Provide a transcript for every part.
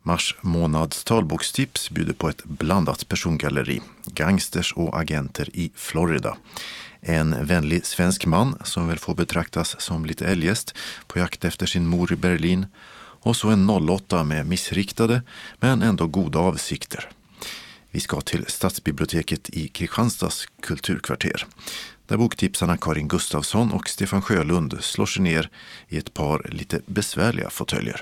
Mars månads talbokstips bjuder på ett blandat persongalleri, gangsters och agenter i Florida. En vänlig svensk man som väl får betraktas som lite eljest på jakt efter sin mor i Berlin. Och så en 08 med missriktade men ändå goda avsikter. Vi ska till Stadsbiblioteket i Kristianstads kulturkvarter. Där boktipsarna Karin Gustafsson och Stefan Sjölund slår sig ner i ett par lite besvärliga fåtöljer.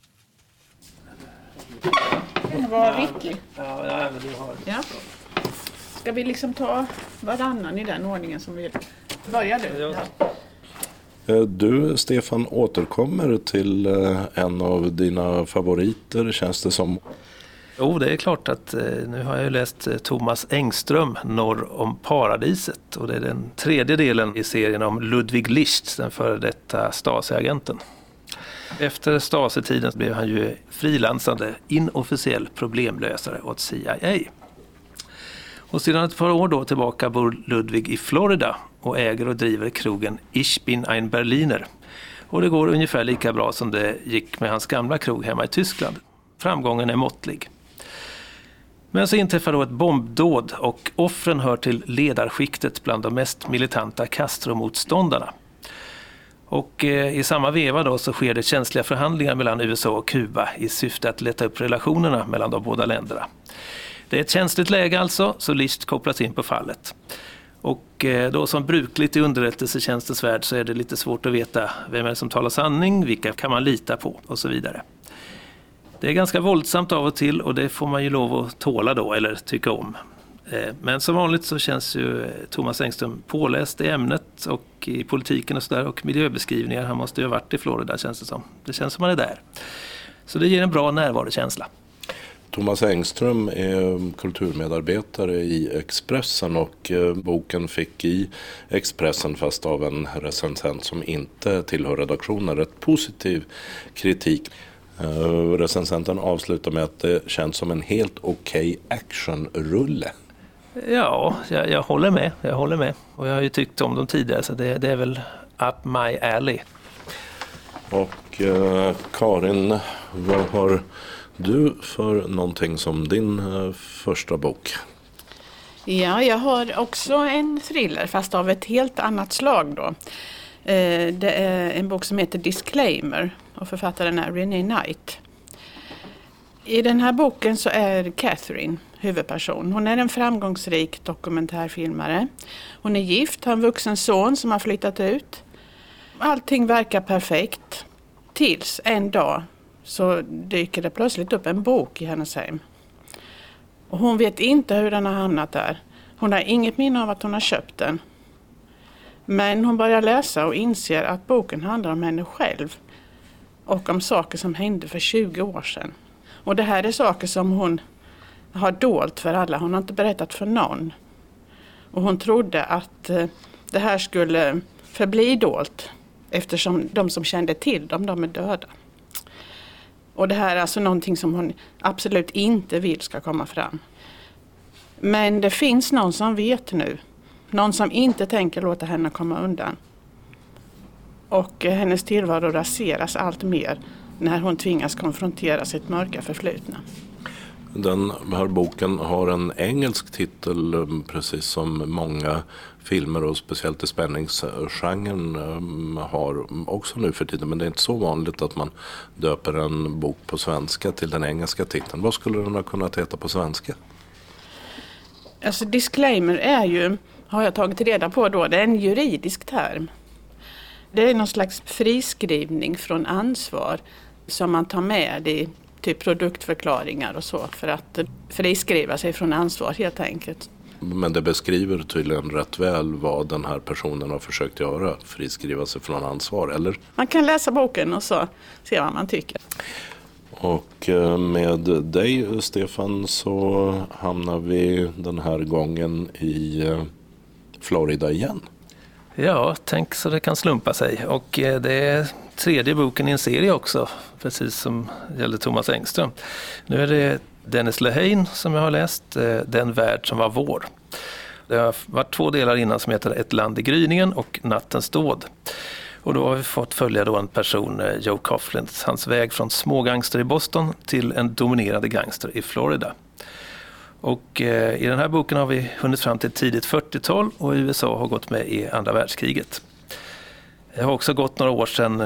Den var Ricky. Ja, men du har... Ja. Ska vi liksom ta varannan i den ordningen som vi börjar nu? Ja. Du, Stefan, återkommer till en av dina favoriter, känns det som. Jo, det är klart att nu har jag ju läst Thomas Engström, Norr om paradiset. Och det är den tredje delen i serien om Ludwig Licht, den före detta Stasi-agenten. Efter Stasi-tiden blev han ju frilansande, inofficiell problemlösare åt CIA. Och sedan ett par år då tillbaka bor Ludwig i Florida och äger och driver krogen Ich bin ein Berliner. Och det går ungefär lika bra som det gick med hans gamla krog hemma i Tyskland. Framgången är måttlig. Men så inträffar då ett bombdåd och offren hör till ledarskiktet bland de mest militanta Castro-motståndarna. Och i samma veva då så sker det känsliga förhandlingar mellan USA och Kuba i syfte att leta upp relationerna mellan de båda länderna. Det är ett känsligt läge alltså, så Licht kopplas in på fallet. Och då som brukligt i underrättelsetjänstens värld så är det lite svårt att veta vem är det som talar sanning, vilka kan man lita på och så vidare. Det är ganska våldsamt av och till och det får man ju lov att tåla då eller tycka om. Men som vanligt så känns ju Thomas Engström påläst i ämnet och i politiken och sådär och miljöbeskrivningar. Han måste ju ha varit i Florida känns det som. Det känns som han är där. Så det ger en bra närvarokänsla. Thomas Engström är kulturmedarbetare i Expressen och boken fick i Expressen fast av en recensent som inte tillhör redaktionen rätt positiv kritik. Recensenten avslutar med att det känns som en helt okej actionrulle. Ja, jag håller med. Och jag har ju tyckt om dem tidigare så det är väl up my alley. Och Karin, vad har du för någonting som din första bok? Ja, jag har också en thriller fast av ett helt annat slag då. Det är en bok som heter Disclaimer och författaren är Renee Knight. I den här boken så är Catherine huvudperson. Hon är en framgångsrik dokumentärfilmare. Hon är gift, har en vuxen son som har flyttat ut. Allting verkar perfekt. Tills en dag så dyker det plötsligt upp en bok i hennes hem. Och hon vet inte hur den har hamnat där. Hon har inget minne av att hon har köpt den. Men hon börjar läsa och inser att boken handlar om henne själv. Och om saker som hände för 20 år sedan. Och det här är saker som hon har dolt för alla. Hon har inte berättat för någon. Och hon trodde att det här skulle förbli dolt. Eftersom de som kände till dem, de är döda. Och det här är alltså någonting som hon absolut inte vill ska komma fram. Men det finns någon som vet nu. Någon som inte tänker låta henne komma undan. Och hennes tillvaro raseras allt mer när hon tvingas konfrontera sitt mörka förflutna. Den här boken har en engelsk titel precis som många filmer och speciellt i spänningsgenren har också nu för tiden. Men det är inte så vanligt att man döper en bok på svenska till den engelska titeln. Vad skulle den ha kunnat heta på svenska? Alltså disclaimer är ju, har jag tagit reda på då, det är en juridisk term. Det är någon slags friskrivning från ansvar som man tar med i typ produktförklaringar och så för att friskriva sig från ansvar helt enkelt. Men det beskriver tydligen rätt väl vad den här personen har försökt göra, friskriva sig från ansvar, eller? Man kan läsa boken och så se vad man tycker. Och med dig, Stefan, så hamnar vi den här gången i Florida igen. Ja, tänk så det kan slumpa sig. Och det är tredje boken i en serie också, precis som gällde Thomas Engström. Nu är det Dennis Lehane som jag har läst, Den värld som var vår. Det har varit 2 delar innan som heter Ett land i gryningen och Nattens dåd. Och då har vi fått följa då en person, Joe Coughlin, hans väg från smågangster i Boston till en dominerande gangster i Florida. Och i den här boken har vi hunnit fram till tidigt 40-tal och USA har gått med i andra världskriget. Det har också gått några år sedan,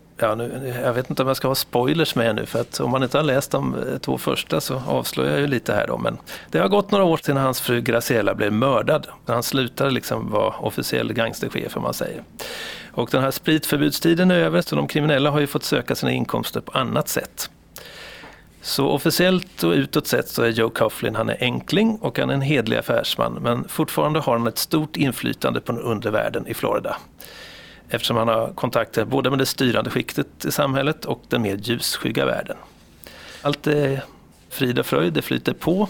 jag vet inte om jag ska ha spoilers med nu, för att om man inte har läst de 2 första så avslöjar jag ju lite här då. Men det har gått några år sedan hans fru Graciela blev mördad. När han slutade liksom vara officiell gangsterchef, om man säger. Och den här spritförbudstiden är över, så de kriminella har ju fått söka sina inkomster på annat sätt. Så officiellt och utåt sett så är Joe Coughlin, han är enkling och han är en hedlig affärsman, men fortfarande har han ett stort inflytande på den undre världen i Florida. Eftersom han har kontakter både med det styrande skiktet i samhället och den mer ljusskygga världen. Allt är frid och fröjd, det flyter på.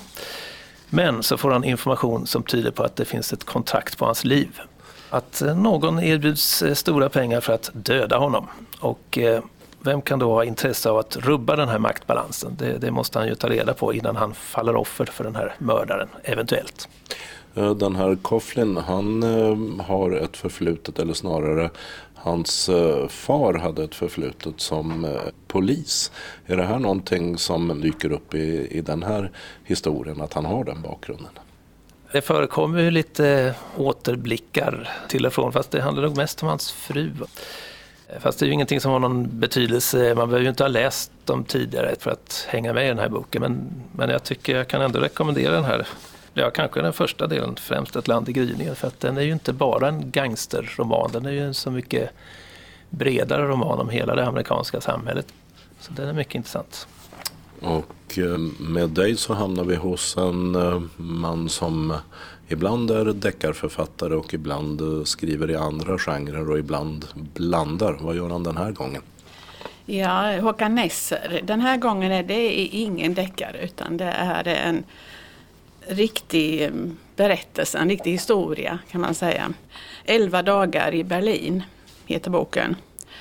Men så får han information som tyder på att det finns ett kontrakt på hans liv. Att någon erbjuds stora pengar för att döda honom. Och vem kan då ha intresse av att rubba den här maktbalansen? Det måste han ju ta reda på innan han faller offer för den här mördaren, eventuellt. Den här Coughlin, han har ett förflutet, eller snarare hans far hade ett förflutet som polis. Är det här någonting som dyker upp i den här historien, att han har den bakgrunden? Det förekommer ju lite återblickar till och från, fast det handlar nog mest om hans fru. Fast det är ju ingenting som har någon betydelse. Man behöver ju inte ha läst dem tidigare för att hänga med i den här boken. Men jag tycker jag kan ändå rekommendera den här. Ja, kanske den första delen, främst Ett land i gryningen. För att den är ju inte bara en gangsterroman. Den är ju en så mycket bredare roman om hela det amerikanska samhället. Så den är mycket intressant. Och med dig så hamnar vi hos en man som ibland är deckarförfattare och ibland skriver i andra genrer och ibland blandar. Vad gör han den här gången? Ja, Håkan Nesser. Den här gången är det ingen deckare, utan det är en riktig berättelse, en riktig historia kan man säga. 11 dagar i Berlin heter boken.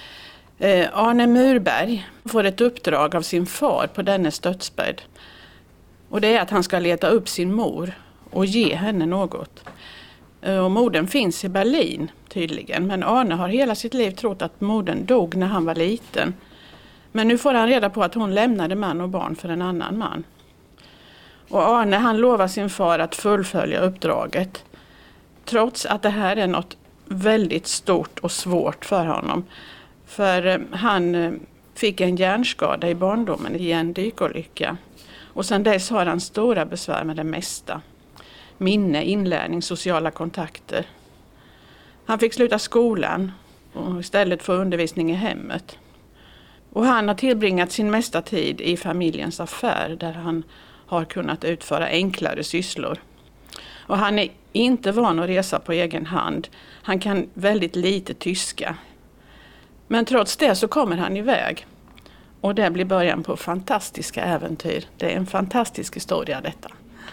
Arne Murberg får ett uppdrag av sin far på dennes dödsbädd. Och det är att han ska leta upp sin mor och ge henne något. Och modern finns i Berlin tydligen, men Arne har hela sitt liv trott att modern dog när han var liten. Men nu får han reda på att hon lämnade man och barn för en annan man. Och Arne, han lovar sin far att fullfölja uppdraget. Trots att det här är något väldigt stort och svårt för honom. För han fick en hjärnskada i barndomen i en dykolycka. Och sedan dess har han stora besvär med det mesta. Minne, inlärning, sociala kontakter. Han fick sluta skolan och istället få undervisning i hemmet. Och han har tillbringat sin mesta tid i familjens affär där han har kunnat utföra enklare sysslor. Och han är inte van att resa på egen hand. Han kan väldigt lite tyska. Men trots det så kommer han iväg. Och det blir början på fantastiska äventyr. Det är en fantastisk historia detta.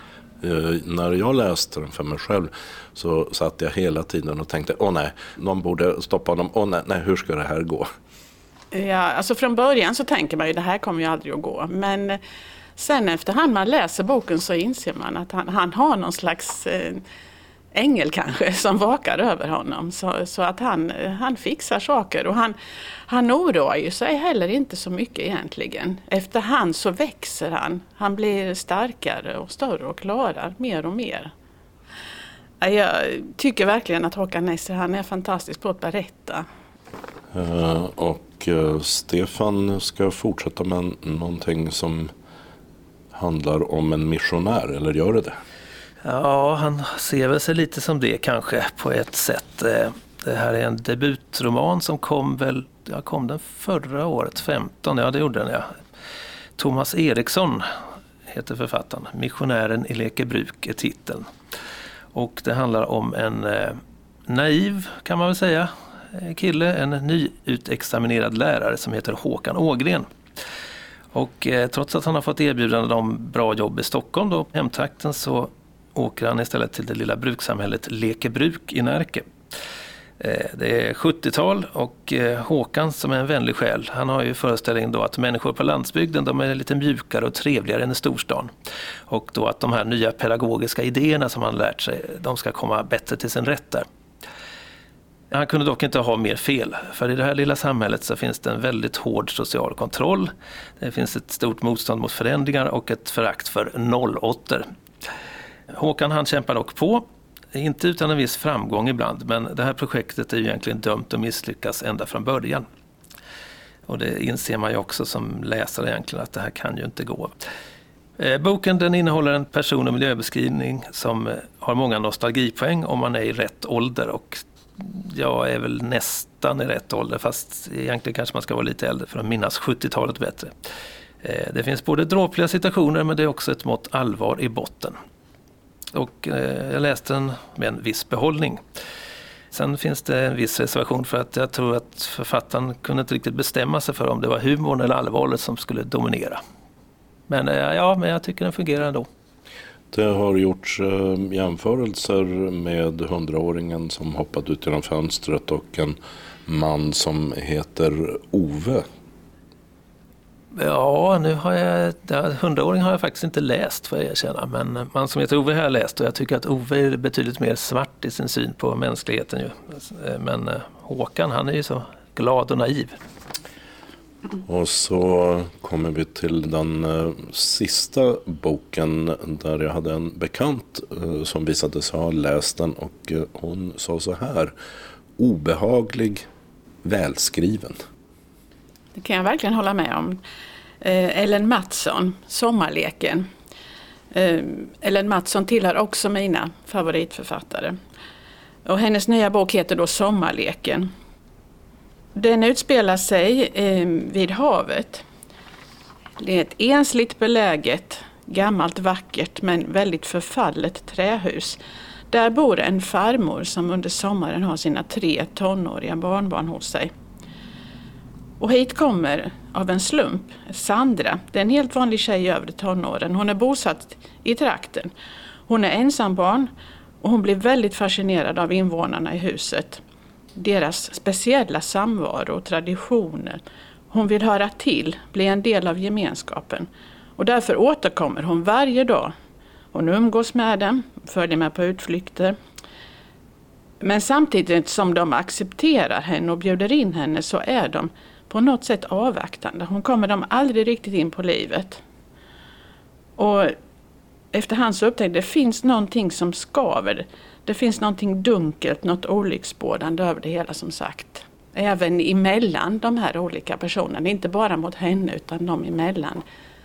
När jag läste den för mig själv så satt jag hela tiden och tänkte, nej, någon borde stoppa honom. Nej, hur ska det här gå? Ja, alltså från början så tänker man ju det här kommer ju aldrig att gå. Men sen efterhand man läser boken så inser man att han har någon slags ängel kanske som vakar över honom. Så att han fixar saker. Och han oroar ju sig heller inte så mycket egentligen. Efterhand så växer han. Han blir starkare och större och klarar mer och mer. Jag tycker verkligen att Håkan Nesser, han är fantastisk på att berätta. Och Stefan ska fortsätta med någonting som handlar om en missionär, eller gör det? Ja, han ser väl sig lite som det kanske på ett sätt. Det här är en debutroman som kom den förra året, 15, ja det gjorde den ja. Thomas Eriksson heter författaren, Missionären i Lekebruk är titeln. Och det handlar om en naiv, kan man väl säga, kille, en nyutexaminerad lärare som heter Håkan Ågren. Och trots att han har fått erbjudande om bra jobb i Stockholm då, hemtrakten, så åker han istället till det lilla brukssamhället Lekebruk i Närke. Det är 70-tal och Håkan som är en vänlig själ, han har ju föreställningen då att människor på landsbygden de är lite mjukare och trevligare än i storstan. Och då att de här nya pedagogiska idéerna som han lärt sig, de ska komma bättre till sin rätt där. Han kunde dock inte ha mer fel, för i det här lilla samhället så finns det en väldigt hård social kontroll. Det finns ett stort motstånd mot förändringar och ett förakt för nollåttor. Håkan han kämpar dock på, inte utan en viss framgång ibland, men det här projektet är ju egentligen dömt att misslyckas ända från början. Och det inser man ju också som läsare egentligen att det här kan ju inte gå. Boken den innehåller en person- och miljöbeskrivning som har många nostalgipoäng om man är i rätt ålder, och jag är väl nästan i rätt ålder, fast egentligen kanske man ska vara lite äldre för att minnas 70-talet bättre. Det finns både dråpliga situationer, men det är också ett mått allvar i botten. Och jag läste den med en viss behållning. Sen finns det en viss reservation för att jag tror att författaren kunde inte riktigt bestämma sig för om det var humorn eller allvaret som skulle dominera. Men men jag tycker den fungerar ändå. Det har gjorts jämförelser med 100-åringen som hoppat ut genom fönstret och en man som heter Ove. Ja, nu har jag 100-åring har jag faktiskt inte läst, för att erkänna, men man som heter Ove har jag läst, och jag tycker att Ove är betydligt mer svart i sin syn på mänskligheten ju. Men Håkan, han är ju så glad och naiv. Och så kommer vi till den sista boken där jag hade en bekant som visade sig ha läst den, och hon sa så här: obehaglig, välskriven. Det kan jag verkligen hålla med om. Ellen Mattsson, Sommarleken. Ellen Mattsson tillhör också mina favoritförfattare. Och hennes nya bok heter då Sommarleken. Den utspelar sig vid havet. Det är ett ensligt beläget, gammalt vackert men väldigt förfallet trähus. Där bor en farmor som under sommaren har sina 3 tonåriga barnbarn hos sig. Och hit kommer av en slump Sandra. Det är en helt vanlig tjej i övre tonåren. Hon är bosatt i trakten. Hon är ensambarn och hon blir väldigt fascinerad av invånarna i huset. Deras speciella samvaro och traditioner. Hon vill höra till, bli en del av gemenskapen. Och därför återkommer hon varje dag. Hon umgås med dem, följer med på utflykter. Men samtidigt som de accepterar henne och bjuder in henne så är de på något sätt avvaktande. Hon kommer dem aldrig riktigt in på livet. Och efterhand så upptäcker det finns någonting som skaver. Det finns någonting dunkelt, något olycksbådande över det hela, som sagt. Även emellan de här olika personerna, inte bara mot henne utan de emellan.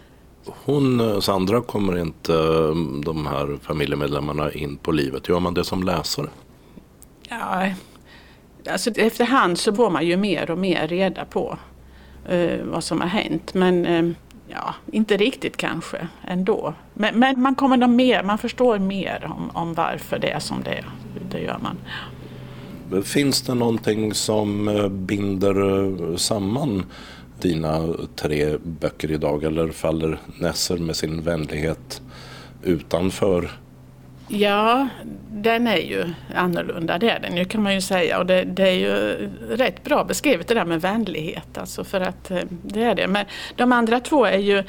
Sandra, kommer inte de här familjemedlemmarna in på livet? Gör man det som läsare? Ja, alltså efterhand så får man ju mer och mer reda på vad som har hänt. Men inte riktigt kanske ändå. Men man kommer mer, man förstår mer om varför det är som det är. Det gör man. Finns det någonting som binder samman dina 3 böcker idag, eller faller Nesser med sin vänlighet utanför? Ja, den är ju annorlunda, det är den ju, kan man ju säga. Och det är ju rätt bra beskrivet det där med vänlighet, alltså, för att det är det. Men de andra 2 är ju,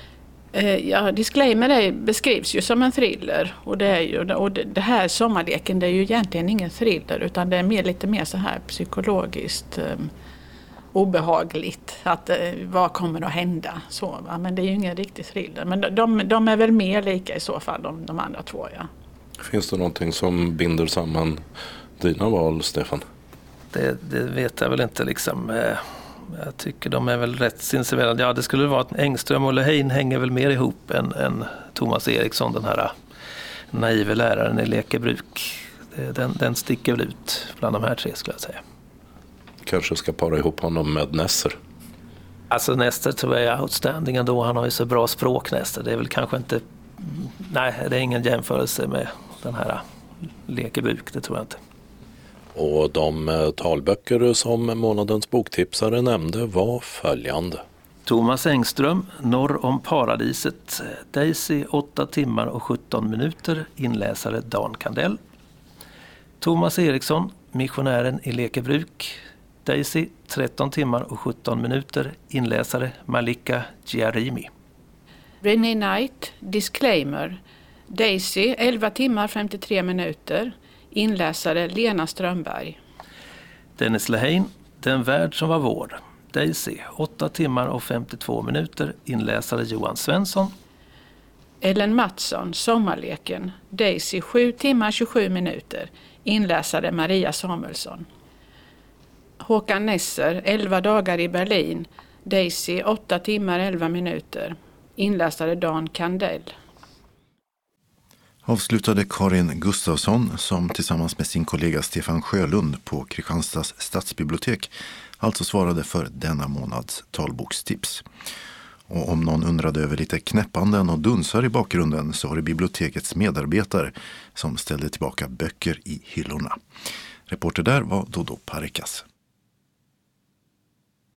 Disclaimer beskrivs ju som en thriller. Och det är ju, och det här Sommarleken, det är ju egentligen ingen thriller, utan det är lite mer så här psykologiskt obehagligt. Att vad kommer att hända? Så, va? Men det är ju ingen riktig thriller. Men de är väl mer lika i så fall, de andra 2, ja. Finns det någonting som binder samman dina val, Stefan? Det vet jag väl inte liksom. Jag tycker de är väl rätt sinsemellan. Ja, det skulle vara att Engström och Lehane hänger väl mer ihop än Thomas Eriksson, den här naive läraren i Lekebruk. Den sticker väl ut bland de här 3, skulle jag säga. Kanske ska para ihop honom med Nesser. Alltså Nesser tror jag är outstanding ändå. Han har ju så bra språk, Nesser. Det är väl kanske inte... Nej, det är ingen jämförelse med den här Lekebruk, det tror jag inte. Och de talböcker som månadens boktipsare nämnde var följande. Thomas Engström, Norr om paradiset. Daisy, 8 timmar och 17 minuter. Inläsare Dan Kandell. Thomas Eriksson, Missionären i Lekebruk. Daisy, 13 timmar och 17 minuter. Inläsare Malika Giarimi. Renee Knight, Disclaimer. Daisy, 11 timmar 53 minuter. Inläsare Lena Strömberg. Dennis Lehane, Den värld som var vår. Daisy, 8 timmar och 52 minuter. Inläsare Johan Svensson. Ellen Mattsson, Sommarleken. Daisy, 7 timmar 27 minuter. Inläsare Maria Samuelsson. Håkan Nesser, 11 dagar i Berlin. Daisy, 8 timmar 11 minuter. Inläsare Dan Kandell. Avslutade Karin Gustafsson som tillsammans med sin kollega Stefan Sjölund på Kristianstads stadsbibliotek alltså svarade för denna månads talbokstips. Och om någon undrade över lite knäppanden och dunsar i bakgrunden så var det bibliotekets medarbetare som ställde tillbaka böcker i hyllorna. Reporter där var Dodo Parikas.